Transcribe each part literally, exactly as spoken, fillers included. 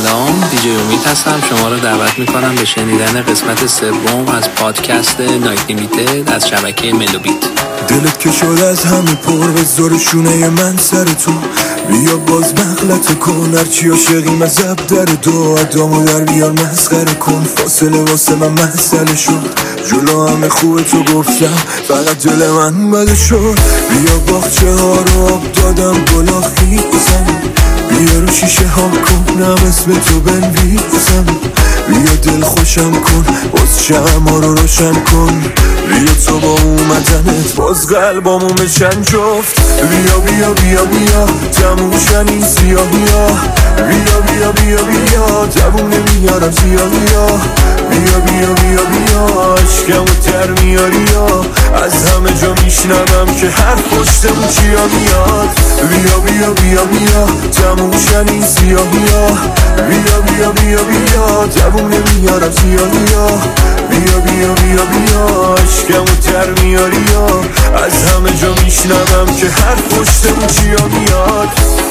سلام، دیجی امید هستم. شما رو دعوت میکنم به شنیدن قسمت سوم از پادکست نایت لیمیتد از شبکه ملوبیت. دلت که شد از همه پر بذار شونه من سر تو، بیا باز مغلط کن هرچی عاشقیم از اب در دو ادامو در بیار مسخره کن، فاصله واسه من مسئله شد، جلو همه خوبه تو گفتم فقط دل من بده شد، بیا باغچه ها رو آب دادم گلا خیزم، بیا رو شیشه ها کنم اسم تو بنویسم، بیا دل خوشم کن باز شمع رو روشن کن، بیا تو با اومدنت باز قلبامو بشن جفت، بیا بیا بیا بیا تموشن این سیاهی ها، بیا بیا بیا بیا جوونه میارم سیاهی ها، بیا بیا بیا بیا عشقمو تر میاری ها، از همه جا میشنوم که هر پشتمون چیا میاد، بیا بیا بیا بیا تموشن این سیاهی ها، بیا بیا بیا بیا جوونه میارم سیاهی ها، بیا بیا بیا بیا عشقمو تر میاری ها، از همه جا میشنوم که هر پشتمون چیا میاد.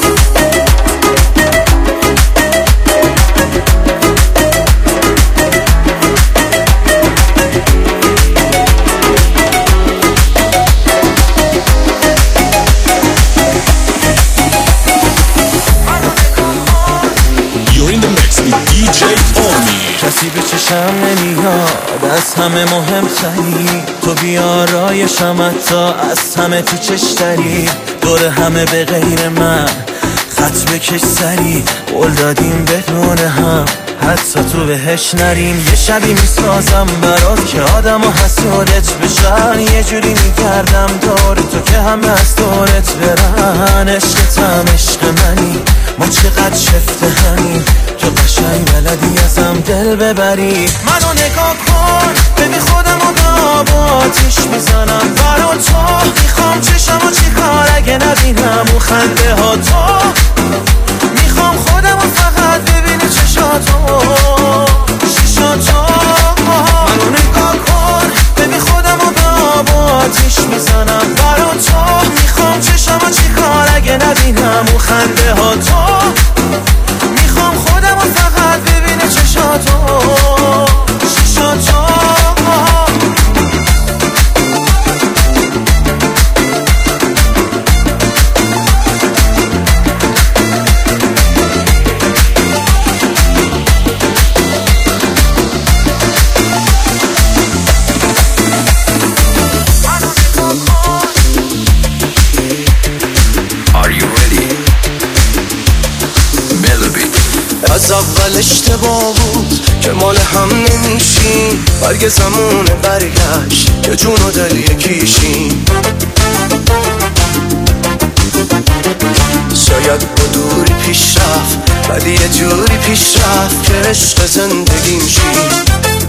کسی به چشم نمیاد از همه مهمتری، تو بیارایشم حتی از همه تو چشتری، دور همه به غیر من خط بکش سری، قول دادیم بدون هم حتی تو بهش نریم، یه شبی میسازم برات که آدم و حسودت بشن، یه جوری میگردم دور تو که همه از دورت برن، عشقتم عشق منی ما چقدر شفته همین، تو قشنگ بلدی ازم دل ببری، منو نگاه کن ببین خودم رو به آب و آتیش میزنم برا تو، میخوام چشم و چی کار اگه نبینم اون خنده ها تو، میخوام خودم رو فقط ببینی چشاتو شیشاتو، منو نگاه کن ببین خودم رو به آب و آتیش میزنم برا تو، میخوام چشم و چی کار اگه نبینم اون خنده ها تو، میخوام خودم رو فقط ببینه چشاتو شیشاتو. از اول اشتباه بود که مال هم نمیشیم، برگ زمونه برگشت که جون و دل یکیشیم، شاید با دوری پیش رفت ولی یه جوری پیش رفت که عشق زندگیم شیم،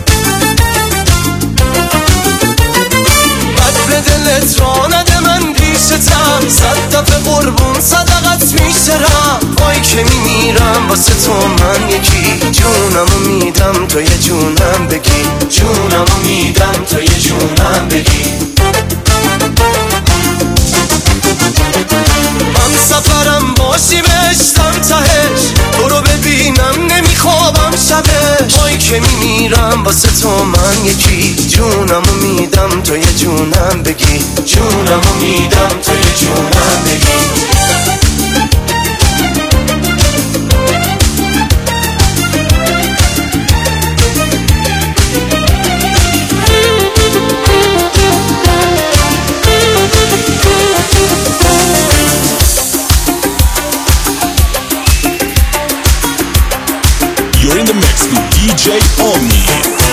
بد به دلت را نده من بیشتم، صد دفعه قربون صدقت میشرم، وای که میمیرم واسه تو من یکی، جونمو میدم تو یه جونم بگی، جونمو میدم تو یه جونم بگی، من سفرم باشی بشتم تهش، تو رو ببینم نمیخوابم شبش، وای که میمیرم واسه تو من یکی، جونمو میدم تو یه جونم بگی، جونمو میدم تو یه جونم بگی. You're in the mix with دی جی Omni.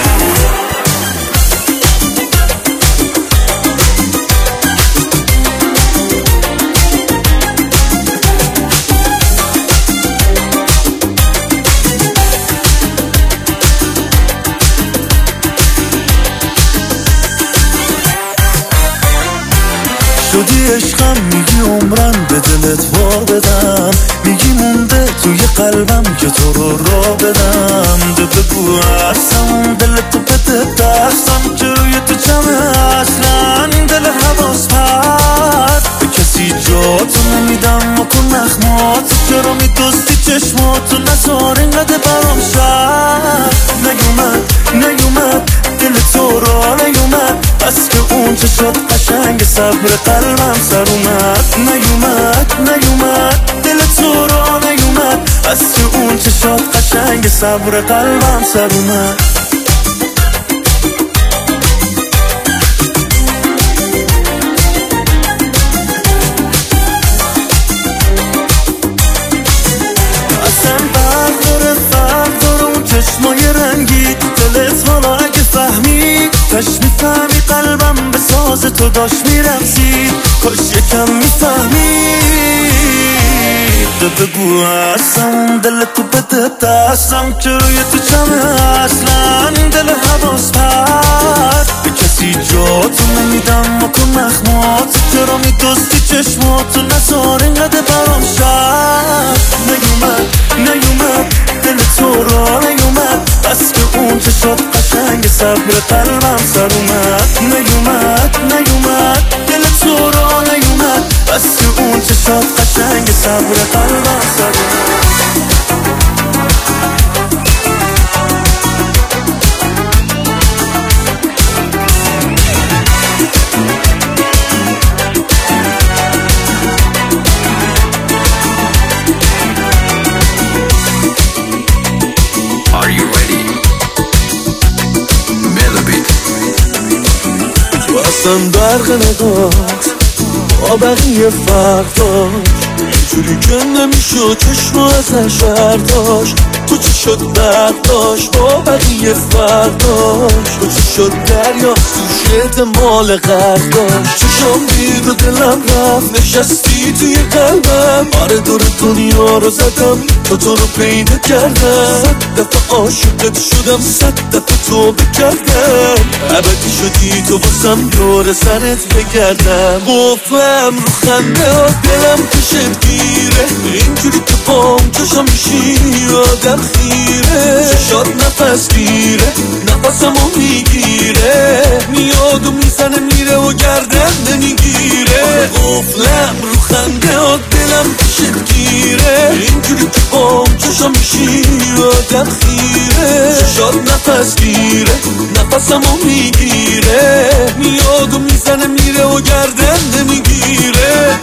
شدی عشقم میگی عمرم به دلت وا بدم، میگی مونده توی قلبم که تو رو را بدم، ده بگو اصلا دلتو بده دستم که روی تو جمعه، اصلا دل حواس پرد به کسی جاتو نمیدم و کن نخماتو، چرا میدوستی چشماتو نزار اینقدر برام شد. نیومد نیومد دل تو را نیومد، بس که اون چشات قشنگ صبر قلبم سر اومد. نیومد نیومد دل تو را نیومد، بس که اون چشات قشنگ صبر قلبم سر اومد. چشمای رنگی دلت حالا اگه فهمید، کاش میفهمی قلبم به ساز تو داشت میرقصید، کاش یکم میفهمید. بگو هستم دلتو بده دستم که روی تو چمه اصلا دل حواس پرد، به کسی جاتو نمیدم مکن مخمات، چرا میدستی چشماتو نزار اینقدر برام شد. نیومد نیومد دل تو را نیومد، بس که اون چشات قشنگ صبر قلبم سر اومد. نیومد نیومد دل تو را نیومد، بس که اون چشات قشنگ صبر قلبم سر اومد. اصلا برق نگاهت با بقیه فرق داشت، اینجوری که نمیشد چشم ازش برداشت. تو چی شد برق داشت با بقیه فرق داشت، تو چی شد دریا توش احتمال غرق داشت. چشم دید و دلم رفت نشستی توی قلبم، آره دور دنیا رو زدم تا تو رو پیدا کردم. صد دفعه عاشقت شدم صد دفعه تو بکردم، ابدی شدی تو واسم دور سرت بگردم. گفتم رو خنده ها دلم کشت گیره، اینجوری که بام چشم میشی آدم خیره. چشات نفس گیره نفسمو میگیره، میاد و میزنه میره و گردن نمیگیره. گفتم رو خنده ها دلم کشت گیره، اینجوری که بام چشم میشی آدم خیره. چشات نفس گیره نفسمو میگیره، میاد و میزنه میره و گردن نمیگیره.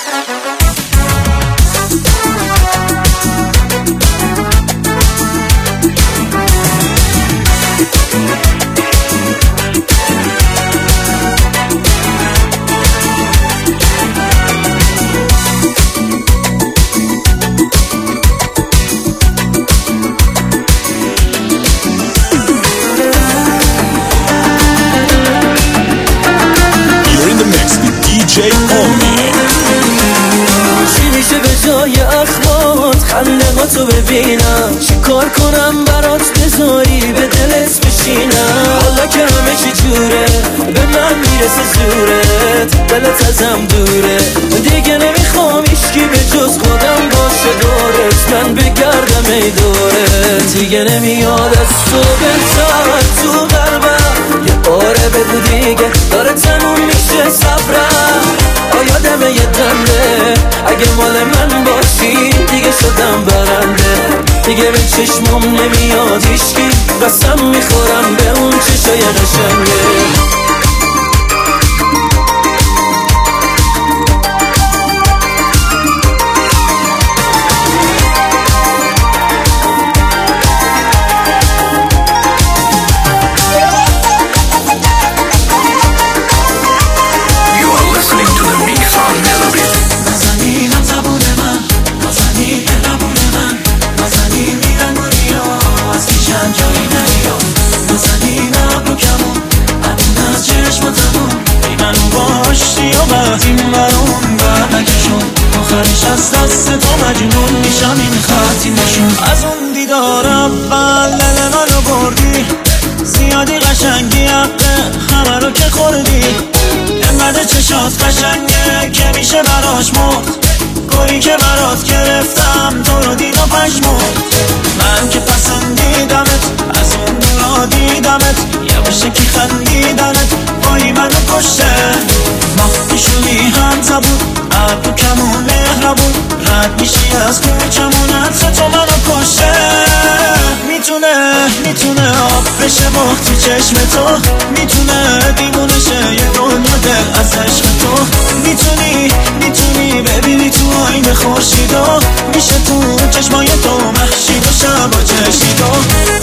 چی میشه به جای اخمات خنده ها تو ببینم، چی کار کنم برات بذاری به دلت بشینم. حالا که همه چی جوره به من میرسه زورت، دلت ازم دوره دیگه نمیخوام هیچکی به جز خودم باشه دورت. من بگردم ای دورت دیگه نمیاد از تو بهتر تو قلبم. یه باره بگو دیگه داره تموم میشه صبرم، آیادمه یه دنده اگه مال من باشی دیگه شدم برنده. دیگه به چشمم نمیاد هیچکی، قسم میخورم به اون چشای قشنگه. از دست تو مجنون میشم این خطی نشون. از اون دیدار اول دل منو بردی، زیادی قشنگی حقه همه رو که خوردی. انقدر چشات قشنگه که میشه براش مرد، گلی که برات گرفتم تو رو دید و پشمرد. من که پسندیدمت از اون دورا دیدمت، یواشه که خندیدنت بایی منو کشته. ما پیشونی هم زبون ابرو کمون مهربون، رد میشی از کوچمونت تو منو کشه. میتونه میتونه آب بشه وقتی چشم تو، میتونه دیوونه شه یه دنیا دل از عشق تو. میتونی میتونی ببینی تو آینه خورشیدو، میشه تو چشمای تو محشید و شبا چشیدو.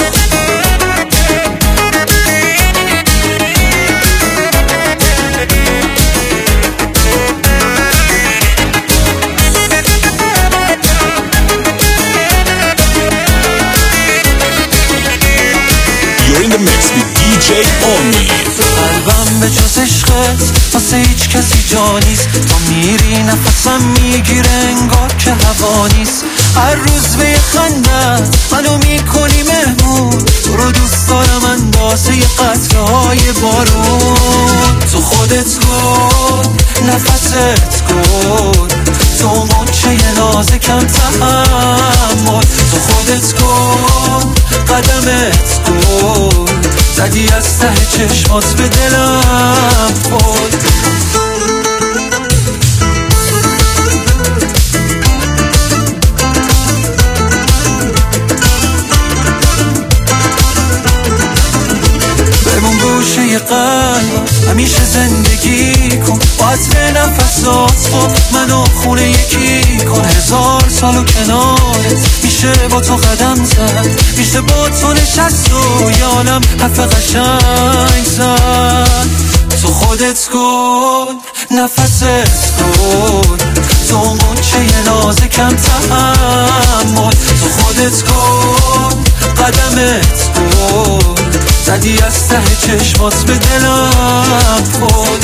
You're in the mix with دی جی Omni. قلبم به جز عشقت واسه هیچ کسی جا نیست. تو میری نفسم میگیره انگار که هوا نیست. هر روز به یه خندت منو میکنی مهمون. تو رو دوست دارم اندازه یه قطره های بارون. تو خودت گل نفست گل، تو مچه یه نازه کم تحمل. تو خودت گل قدمت گل، زدی از ته چشمات به دلم خود. بمون گوشه قلب همیشه زندگی کن، با عطر نفسات خود منو خونه یکی کن. هزار سالو کنارت میشه با تو قدم زد، میشه با تو نشست و یه عالم حرف قشنگ زد. تو خودت گل نفست گل، تو مچه یه نازه کم تحمل. تو خودت گل قدمت گل، زدی از ته چشمات به دلم خود.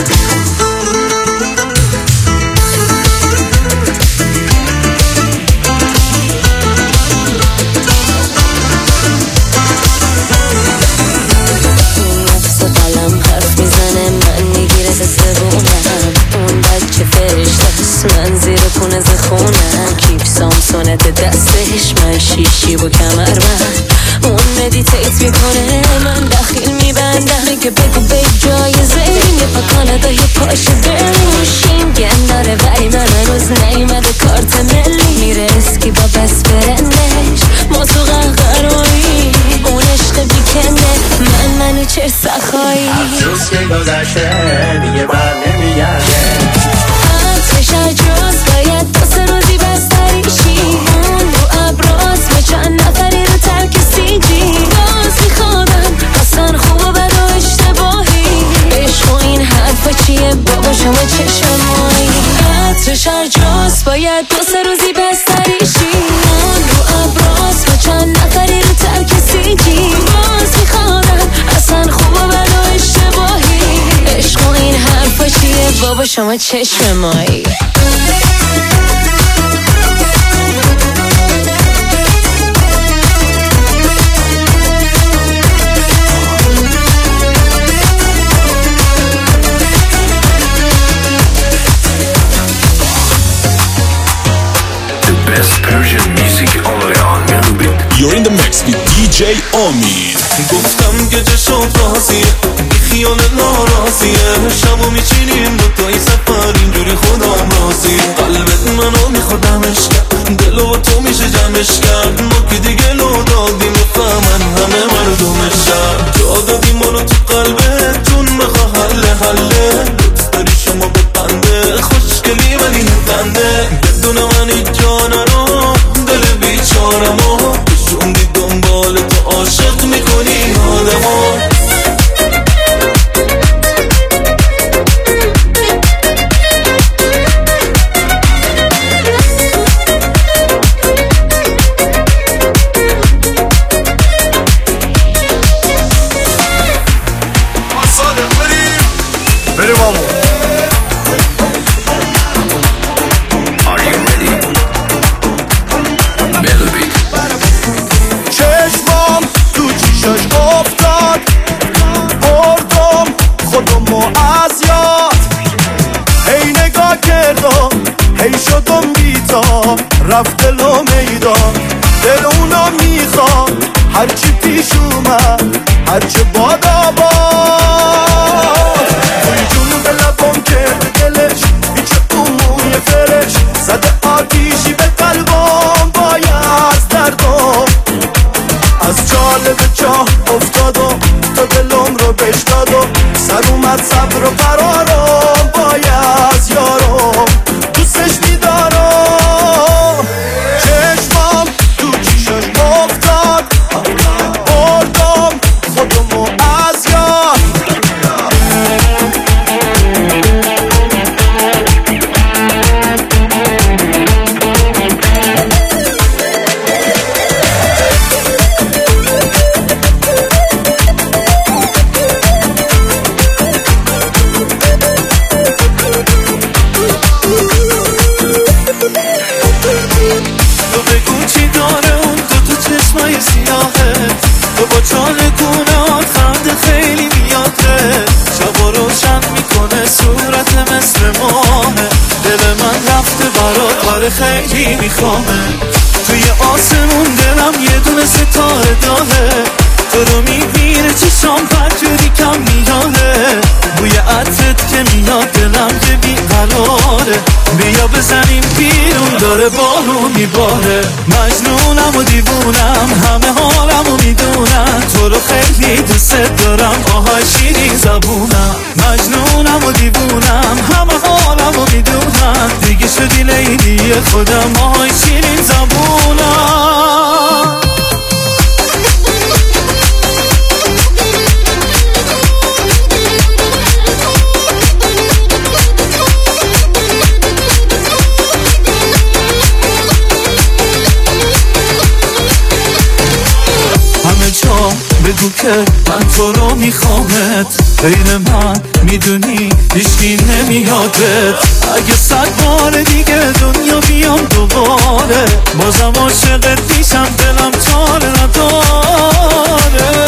نفس قلم حرف میزنه من میگیره به زبونم. اون بچه فرشته هست من زیر پونه زخونم. کیف سامسونت دستش من شیشی با کمر من. اون مدیتیت میکنه من داخل میبندم که بگو به جایزه یه پا کانادا یه پاش بریم. موشیم گن داره ولی من هنوز نیمده کارت ملی. میره اسکی با بس برندش ما تو قهقرایی، اون عشق بیکنده من منو چه سخایی. افسوس که گذشته دیگه بر نمیگرده. عطرش عجوز باید دو سه روزی بستریشی. اون رو ابراز به چند نفری رو ترک سیجی. باز میخوادم اصلا خوب و بد و اشتباهی. عشق و این حرفا چیه بابا شما چشمایی. عطرش عجوز باید دو سه روزی بستریشی. اون رو ابراز به چند نفری رو ترک سیجی. باز میخوادم اصلا خوب و بد و اشتباهی. عشق و این حرفا چیه بابا شما چشمایی. Best Persian music only on Melobit. You're in the mix with دی جی Omni. گفتم که چشم رازیه بی خیال ناراضیه. شبو میچینیم دوتایی سفر اینجوری خودم راضیه. قلبت منو میخوادمش کرد، دلو تو میشه جمعش کرد. ما که دیگه لو دادیم بفهمن همه مردمش کرد. جا دادیم منو تو قلبتون بخوا حله حله. دوست داری شما بپنده خوشگلی ولی نبنده. بدون من ای جانرو دل بیچارمو کشوندی دنبال تو عاشق میکنی آدمو. بریم آمون. Are you ready? Melobit. چشمام تو چیشاش افتاد، بردم خودمو از یاد. هی نگاه کردم هی شدم بیتا، رفت دلو میدان. دل اونا میخواد هرچی پیش اومد هرچه بادا باد. توی جنوب لبم کرد دلش هیچ اون موی فرش زده آتیشی به خیلی میخوامه. توی آسمون دلم یه دونه ستاره داره، تو رو میبینه چشام پنجوری کم میاره، بوی عطرت که میاد دلم که بیقراره. بیا بزنیم بیرون داره بارون میباره، مجنونم و دیوونم همه حالم و میدونم، تو رو خیلی دوست دارم آهای شیرین زبونم. مجنونم و دیوونم همه حالم و میدونم، دیگه شدی لیلی خودم آهای شیرین زبونم. بگو که من تو رو میخوامت، غیر من میدونی هیچکی نمیادت. اگه صد بار دیگه دنیا بیام دوباره، بازم عاشقت میشم دلم تاره نداره.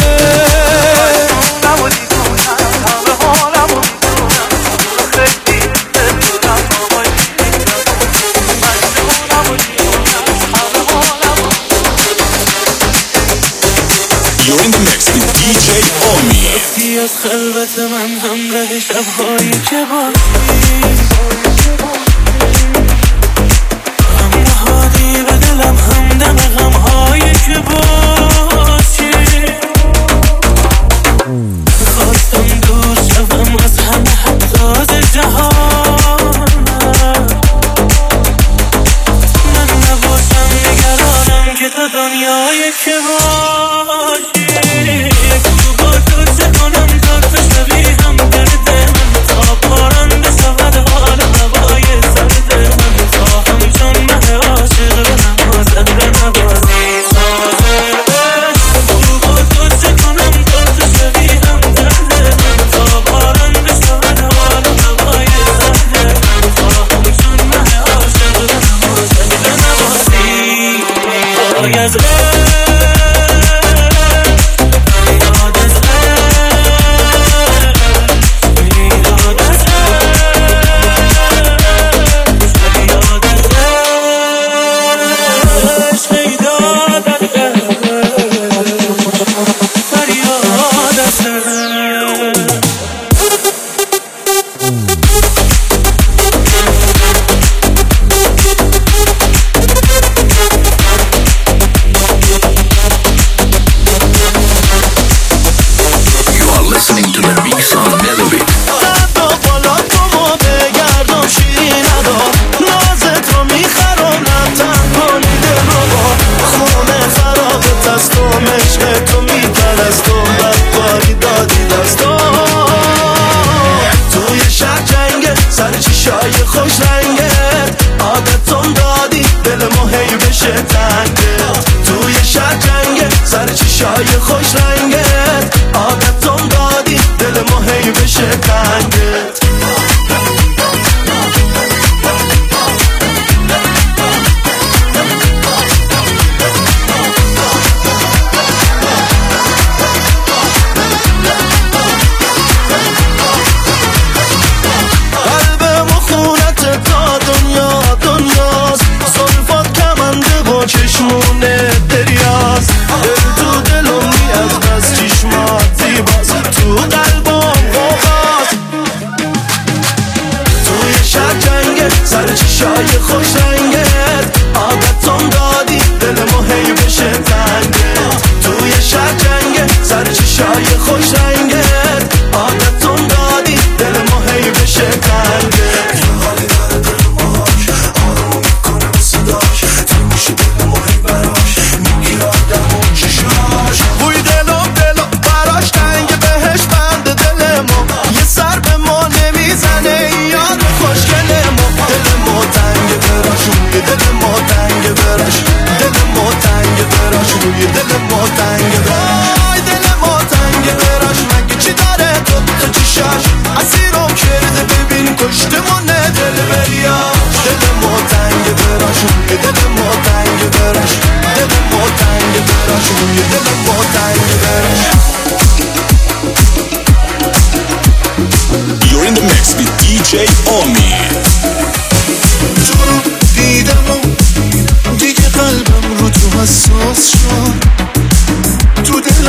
You're in the mix with دی جی Omi. رفتی از خلوت من همراه شبهایی که باشی، هم نهادی به دلم همدم غمهایی که باشی. خواستم دور شوم از همه حتی از جهان، من نباشم نگرانم که تو دنیایی که باشی.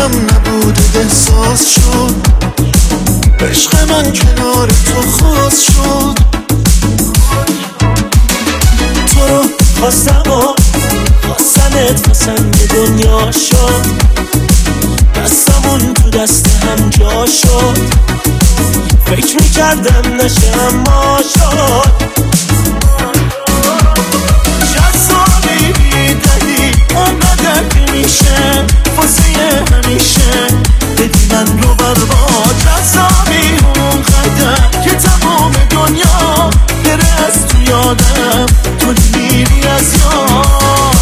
دلم نبود احساس شد، عشق من کنار تو خاص شد. تو رو خواستم و خواستمت پسند دنیا شد، دستمون تو دست هم جا شد، فکر میکردم نشه اما شد. جذابی بیدهی آنقدر که میشه واسه همیشه بدی من رو برباد. جذابی اونقدر که تمام دنیا بره از تو یادم، تو میری از یاد.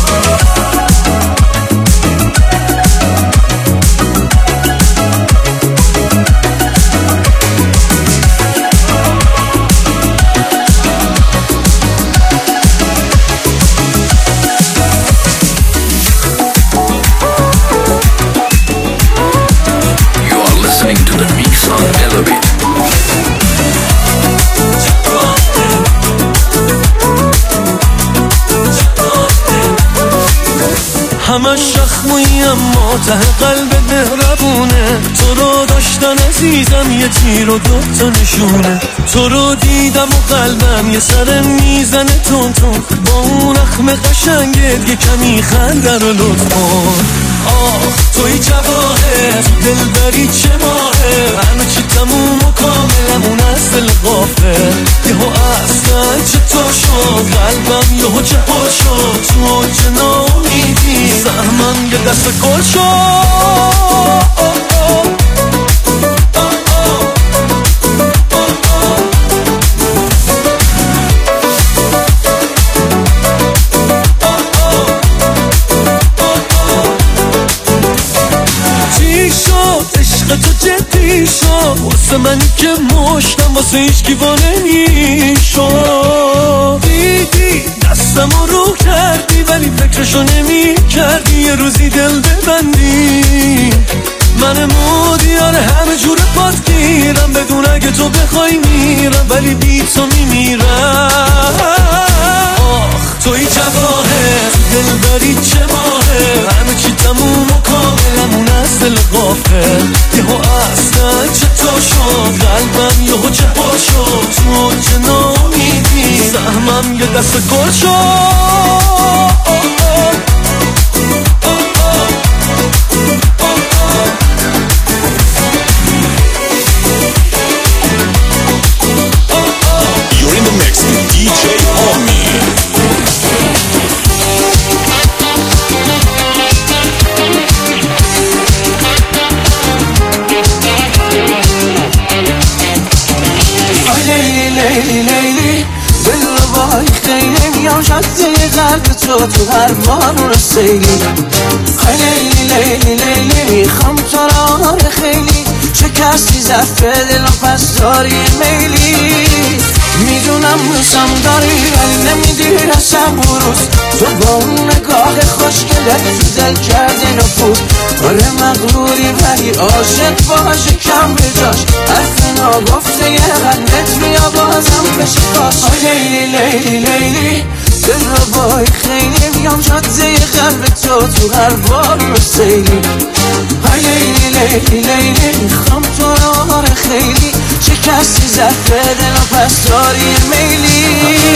همش شخمویی اما ته قلب مهربونه. تو رو داشتن عزیزم یه تیر و دوتا نشونه، تو رو دیدم و قلبم یه سر میزنه تون تون. با اون اخم قشنگت یه کمی خنده رو لطف کن. آه توی جواهر دل داری چه ماهه، همه چی تموم و کاملمون از دل غافل. یهو اصلا چطور شد قلبم یهو جهار شد، تو اوج ناامیدی سهمم یه دست گل شد. تو جدی شد واسه منی که مشتم واسه هیچ کیوانه میشد. دیدی دستم رو کردی ولی فکرشو نمی کردی یه روزی دل ببندی. من مودیار همه جور پات گیرم، بدون اگه تو بخوای میرم ولی بی تو میمیرم. آخ توی جواهر دل داری چه ماهه، همه چی تموم و کاملمون از دل غافل. یهو اصلا چطور شد قلبم یهو جهار شد، تو اوج ناامیدی سهمم یه دست گل شد. You're in the mix with دی جی Army. لیلی لیلی دل رو بای خیلی میام شده قلب تو تو هر بارون سیلی. لیلی لیلی لیلی میخوام تو را خیلی، شکستی زفه دلم پس داری میلی. میدونم روزم داری ولی نمیدی رسم روز، تو با اون نگاه خوشگلت تو دل کردی نفوذ. آره مغروری ولی عاشق باشه کم بجاش، حرف ناگفته یه قلبت بیا بازم بشه باش. لیلی لیلی لیلی دل رو بای خیلی میام جاده قلب تو تو هر بار رو سیلی. لیلی لیلی لیلی میخوام تو را خیلی، شکستی زفه دلم پس داری میلی.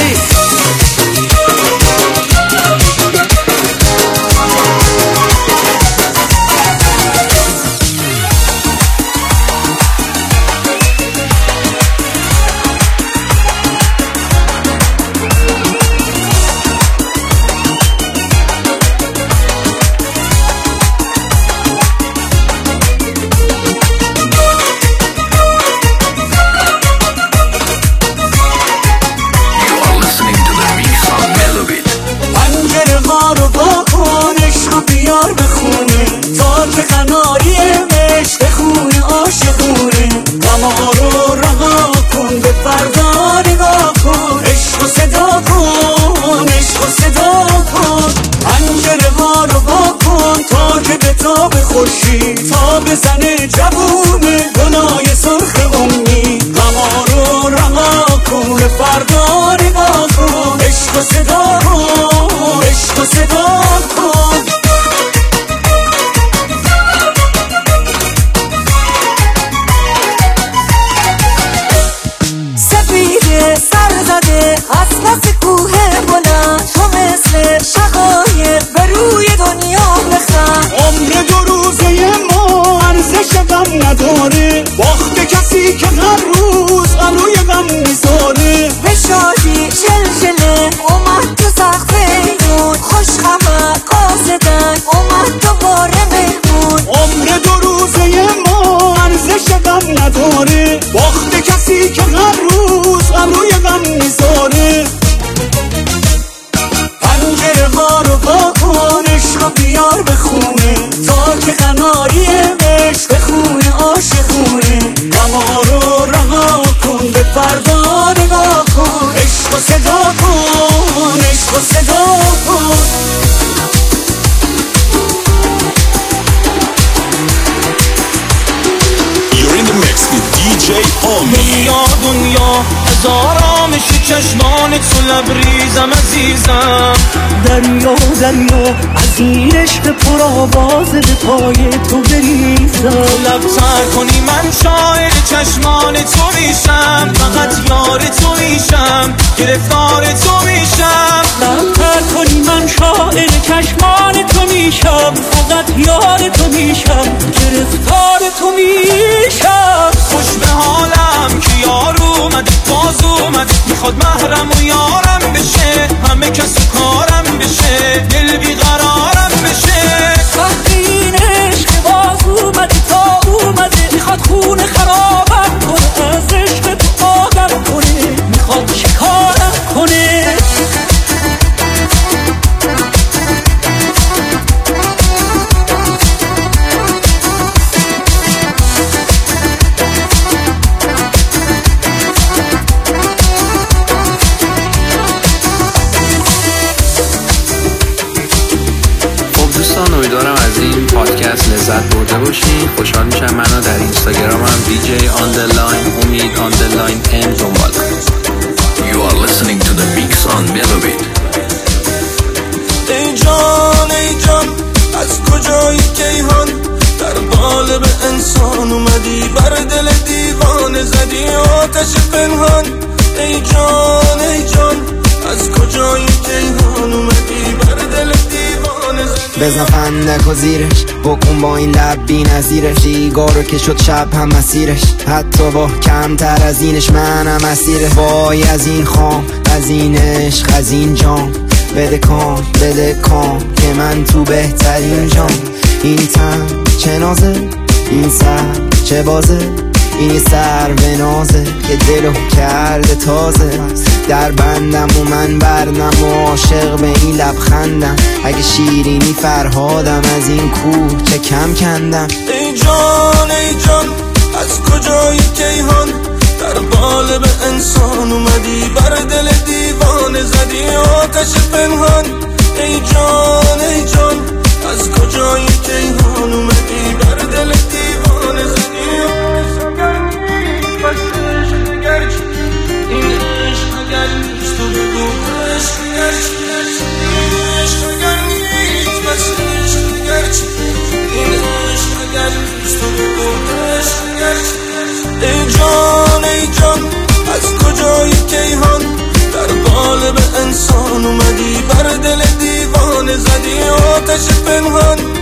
بیار بخونه تاج قناری مشت خونه عاشقونه. غما رو رها کن به فردا نگاه کن، عشق و صدا کن عشق و صدا کن. پنجره ها رو وا کن تا که به تاب خورشید تا بزنه جوونه گناه سرخ امی. غما رو رها کن به فردا نگاه کن، عشق و صدا کن عشق و صدا کن. چشمان تو لبریزم عزیزم. دریا دریا از این عشق پر آوازه به پای تو بریزم. لب تر کنی من شاعر چشمان تو میشم، فقط یار تو میشم، گرفتار تو میشم. لب تر کنی من شاعر چشمان تو میشم، فقط یار تو میشم، گرفتار تو میشم. خوش به حالم که یار اومده باز اومده، میخواد محرم و یارم بشه، همه کس و کارم بشه، دل بیقرارم بشه. وقتی این عشق باز اومده تا اومده، میخواد خونه خرابم کنه، از عشق تو آدم کنه، میخواد چیکارم کنه. امیدوارم از این پادکست لذت برده باشین. خوشحال میشم منو در اینستاگرامم دی جی آندرلاین امید آندرلاین ام دنبال کنید. You are listening to the mix on Melobit. ای جان ای جان از کجایی کیهان، در قالب انسان اومدی، بر دل دیوانه زدی آتش پنهان. ای جان ای جان از کجایی کیهان اومدی، بر دل دیوانه زدی. بزن فندک و زیرش بکن با این لب بی نظیرش، سیگارو که شد شب هم مسیرش، حتی با کمتر از اینش منم اسیرش. وای از این خام، از این عشق، از این جام، بده کام بده کام که من تو بهترین جام. این تن چه نازه، این سر چه بازه، این سر به نازه که دلو کرده تازه. در بندم و من بردم و عاشق به این لبخندم، اگه شیرینی فرهادم از این کوه چه کم کندم. ای جان ای جان از کجایی کیهان، در قالب انسان اومدی، بر دل دیوانه زدی آتش پنهان. ای جان ای جان از کجایی کیهان اومدی، بر دل دیوانه زدی. این عشق اگر نیست تو بگو، عشق اگر چی، این عشق اگر نیست بس عشق اگر چی، این عشق اگر نیست تو بگو، عشق اگر چی. ای جان ای جان از کجایی کیهان، در قالب انسان اومدی، بر دل دیوانه زدی آتش پنهان.